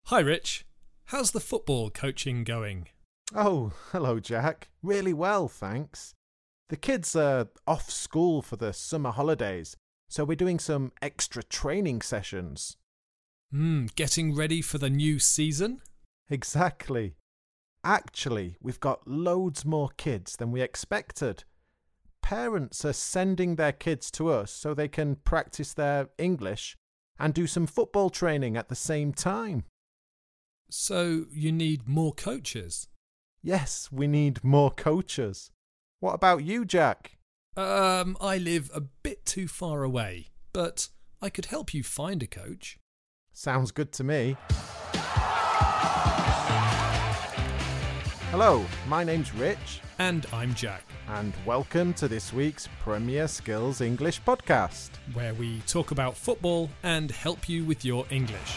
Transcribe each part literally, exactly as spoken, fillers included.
Hi Rich, how's the football coaching going? Oh, hello Jack. Really well, thanks. The kids are off school for the summer holidays, so we're doing some extra training sessions. Hmm, getting ready for the new season? Exactly. Actually, we've got loads more kids than we expected. Parents are sending their kids to us so they can practice their English and do some football training at the same time. So you need more coaches? Yes, we need more coaches. What about you, Jack? Um, I live a bit too far away, but I could help you find a coach. Sounds good to me. Hello, my name's Rich. And I'm Jack, And welcome to this week's Premier Skills English podcast. where we talk about football and help you with your English.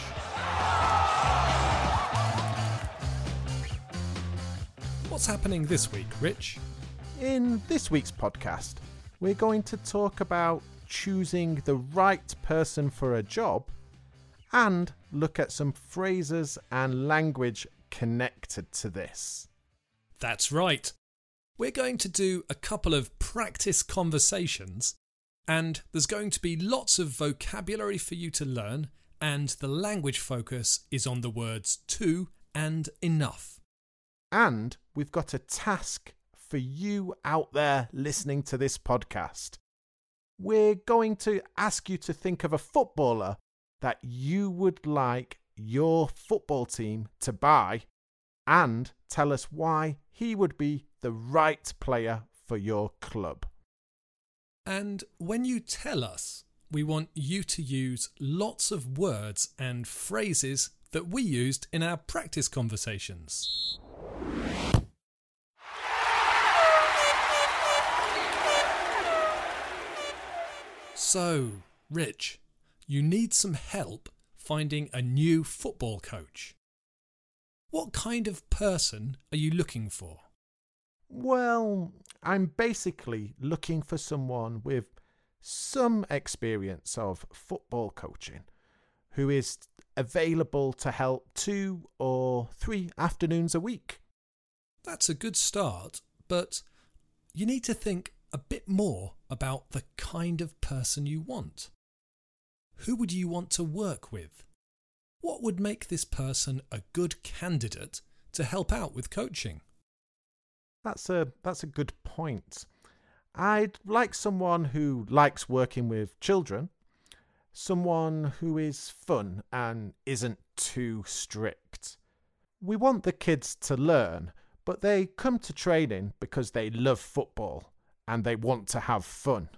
What's happening this week, Rich? In this week's podcast, we're going to talk about choosing the right person for a job and look at some phrases and language connected to this. That's right. We're going to do a couple of practice conversations, and there's going to be lots of vocabulary for you to learn, and the language focus is on the words to and enough. And we've got a task for you out there listening to this podcast. We're going to ask you to think of a footballer that you would like your football team to buy and tell us why he would be the right player for your club. And when you tell us, we want you to use lots of words and phrases that we used in our practice conversations. So, Rich, you need some help finding a new football coach. What kind of person are you looking for? Well, I'm basically looking for someone with some experience of football coaching who is available to help two or three afternoons a week. That's a good start, but you need to think a bit more about the kind of person you want. Who would you want to work with? What would make this person a good candidate to help out with coaching? That's a that's a good point. I'd like someone who likes working with children, someone who is fun and isn't too strict. We want the kids to learn, but they come to training because they love football and they want to have fun.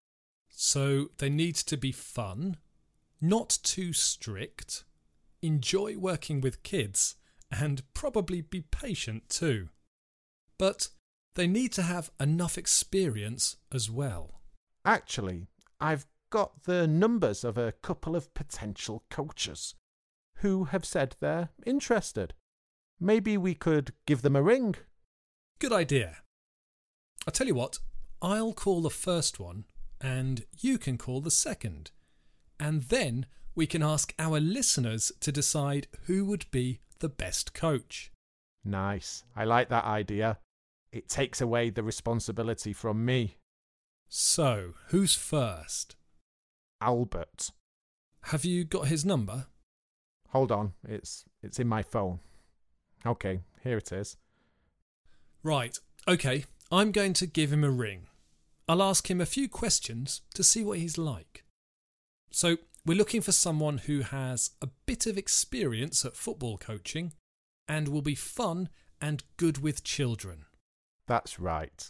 So they need to be fun, not too strict, enjoy working with kids, and probably be patient too. But they need to have enough experience as well. Actually, I've got the numbers of a couple of potential coaches who have said they're interested. Maybe we could give them a ring. Good idea. I'll tell you what, I'll call the first one and you can call the second. And then we can ask our listeners to decide who would be the best coach. Nice. I like that idea. It takes away the responsibility from me. So, who's first? Albert. Have you got his number? Hold on, it's it's in my phone. Okay, here it is. Right, okay, I'm going to give him a ring. I'll ask him a few questions to see what he's like. So, we're looking for someone who has a bit of experience at football coaching and will be fun and good with children. That's right.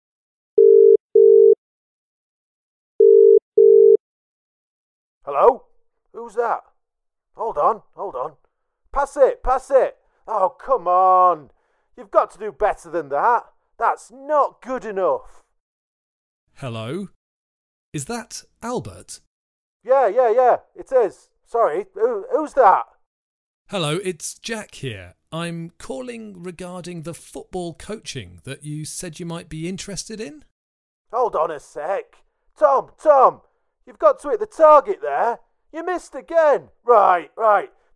Hello? Who's that? Hold on, hold on. Pass it, pass it. Oh, come on. You've got to do better than that. That's not good enough. Hello? Is that Albert? Yeah, yeah, yeah, it is. Sorry, who, who's that? Hello, it's Jack here. I'm calling regarding the football coaching that you said you might be interested in. Hold on a sec. Tom, Tom, you've got to hit the target there. You missed again. Right, right.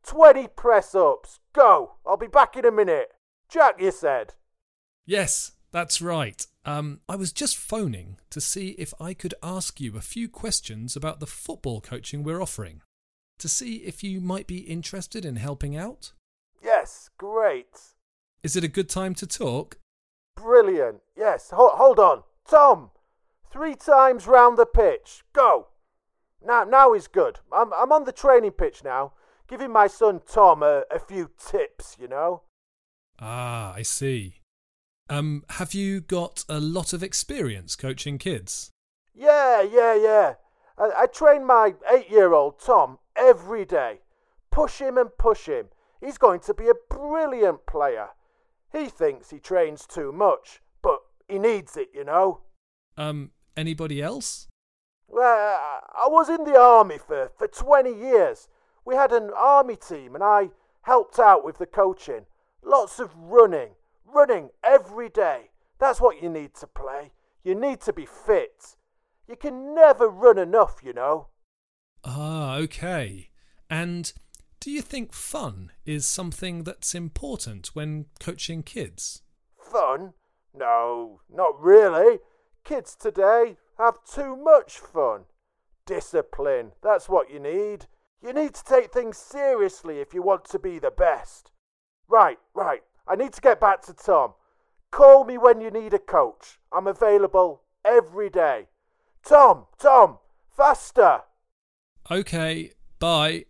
twenty press-ups. Go. I'll be back in a minute. Jack, you said. Yes, that's right. Um, I was just phoning to see if I could ask you a few questions about the football coaching we're offering, to see if you might be interested in helping out. Yes, great. Is it a good time to talk? Brilliant. Yes, Ho- hold on. Tom, three times round the pitch. Go. Now, now is good. I'm, I'm on the training pitch now, giving my son Tom a, a few tips, you know. Ah, I see. Um, have you got a lot of experience coaching kids? Yeah, yeah, yeah. I, I train my eight-year-old Tom every day. Push him and push him. He's going to be a brilliant player. He thinks he trains too much, but he needs it, you know. Um, anybody else? Well, I was in the army for, for twenty years. We had an army team and I helped out with the coaching. Lots of running. Running every day. That's what you need to play. You need to be fit. You can never run enough, you know. Ah, okay. And do you think fun is something that's important when coaching kids? Fun? No, not really. Kids today have too much fun. Discipline, that's what you need. You need to take things seriously if you want to be the best. Right, right. I need to get back to Tom. Call me when you need a coach. I'm available every day. Tom, Tom, faster. Okay, bye.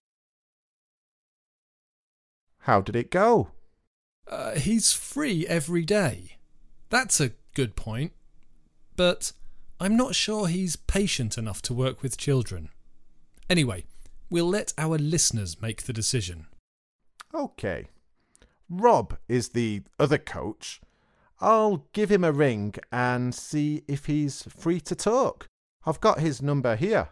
How did it go? Uh, he's free every day. That's a good point. But I'm not sure he's patient enough to work with children. Anyway, we'll let our listeners make the decision. Okay. Rob is the other coach. I'll give him a ring and see if he's free to talk. I've got his number here.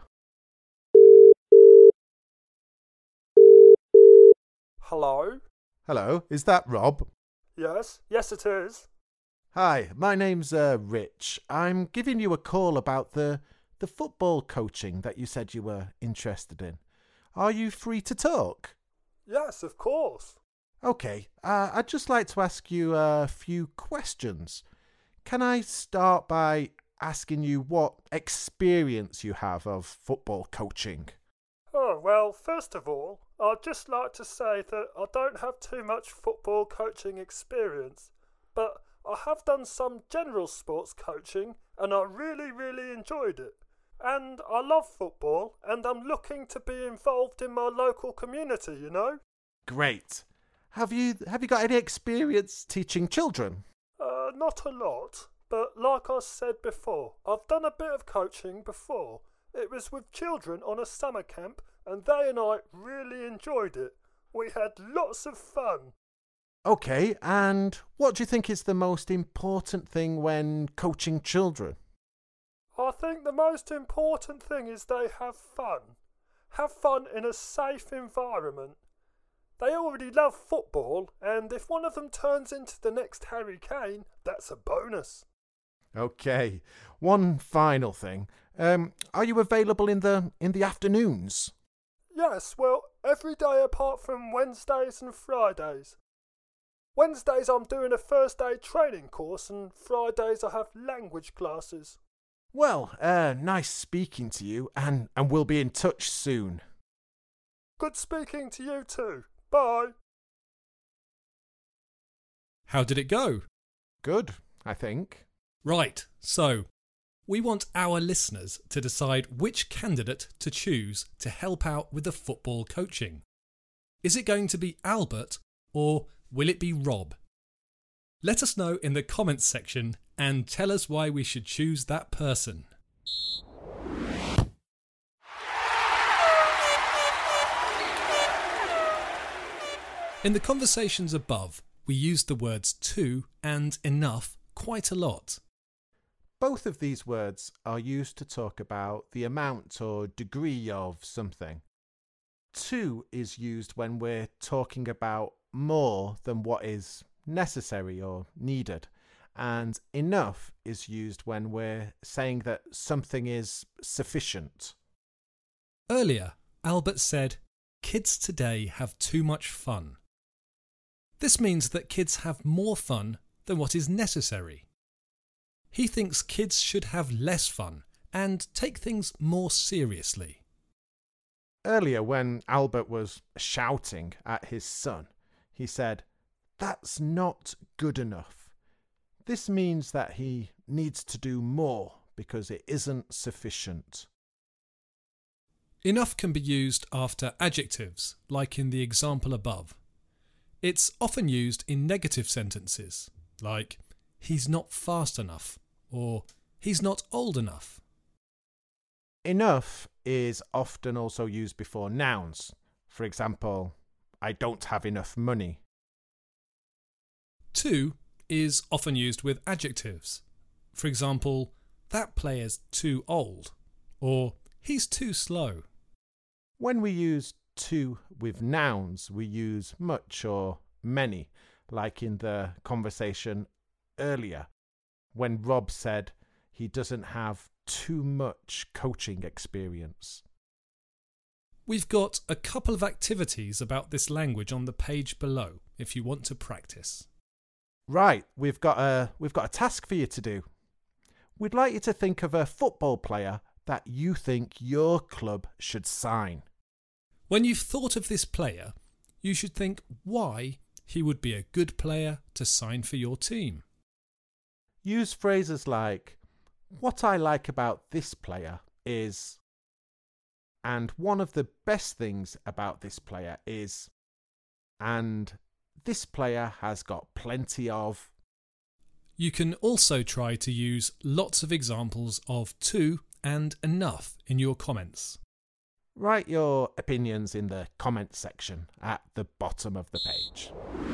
Hello? Hello, is that Rob? Yes, yes it is. Hi, my name's uh, Rich. I'm giving you a call about the the football coaching that you said you were interested in. Are you free to talk? Yes, of course. Okay, uh, I'd just like to ask you a few questions. Can I start by asking you what experience you have of football coaching? Oh, well, first of all, I'd just like to say that I don't have too much football coaching experience, but I have done some general sports coaching and I really, really enjoyed it. And I love football and I'm looking to be involved in my local community, you know? Great. Have you have you got any experience teaching children? Uh, not a lot, but like I said before, I've done a bit of coaching before. It was with children on a summer camp and they and I really enjoyed it. We had lots of fun. Okay, and what do you think is the most important thing when coaching children? I think the most important thing is they have fun. Have fun in a safe environment. They already love football, and if one of them turns into the next Harry Kane, that's a bonus. Okay, one final thing. Um, are you available in the in the afternoons? Yes, well, every day apart from Wednesdays and Fridays. Wednesdays I'm doing a first aid training course, and Fridays I have language classes. Well, uh, nice speaking to you, and, and we'll be in touch soon. Good speaking to you too. Bye. How did it go? Good, I think. Right, so we want our listeners to decide which candidate to choose to help out with the football coaching. Is it going to be Albert or will it be Rob? Let us know in the comments section and tell us why we should choose that person. In the conversations above, we used the words to and enough quite a lot. Both of these words are used to talk about the amount or degree of something. To is used when we're talking about more than what is necessary or needed, and enough is used when we're saying that something is sufficient. Earlier, Albert said, kids today have too much fun. This means that kids have more fun than what is necessary. He thinks kids should have less fun and take things more seriously. Earlier, when Albert was shouting at his son, he said, "That's not good enough." This means that he needs to do more because it isn't sufficient. Enough can be used after adjectives, like in the example above. It's often used in negative sentences, like he's not fast enough or he's not old enough. Enough is often also used before nouns. For example, I don't have enough money. Too is often used with adjectives. For example, that player's too old or he's too slow. When we use to with nouns, we use much or many, like in the conversation earlier, when Rob said he doesn't have too much coaching experience. We've got a couple of activities about this language on the page below if you want to practice. Right, we've got a we've got a task for you to do. We'd like you to think of a football player that you think your club should sign. When you've thought of this player, you should think why he would be a good player to sign for your team. Use phrases like, "What I like about this player is," and "One of the best things about this player is," and "This player has got plenty of." You can also try to use lots of examples of to and enough in your comments. Write your opinions in the comments section at the bottom of the page.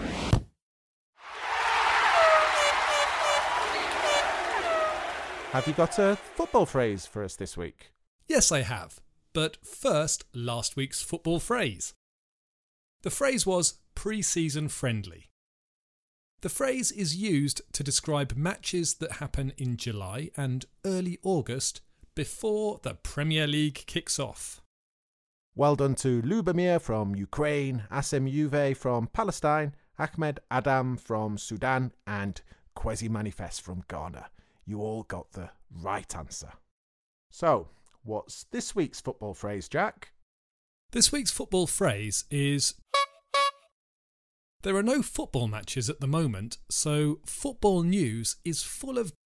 Have you got a football phrase for us this week? Yes, I have. But first, last week's football phrase. The phrase was pre-season friendly. The phrase is used to describe matches that happen in July and early August before the Premier League kicks off. Well done to Lubomir from Ukraine, Asem Juve from Palestine, Ahmed Adam from Sudan, and Kwesi Manifest from Ghana. You all got the right answer. So, what's this week's football phrase, Jack? This week's football phrase is... There are no football matches at the moment, so football news is full of...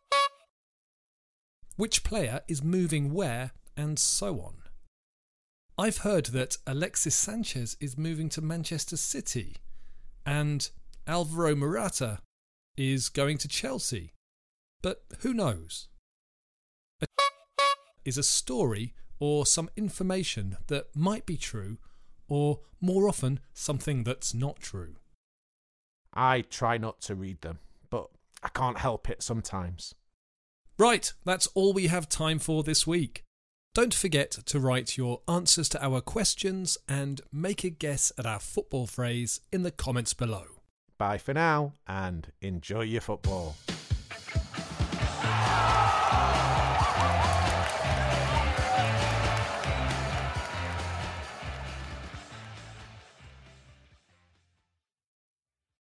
Which player is moving where, and so on. I've heard that Alexis Sanchez is moving to Manchester City and Alvaro Morata is going to Chelsea. But who knows? A is a story or some information that might be true or more often something that's not true. I try not to read them, but I can't help it sometimes. Right, that's all we have time for this week. Don't forget to write your answers to our questions and make a guess at our football phrase in the comments below. Bye for now and enjoy your football.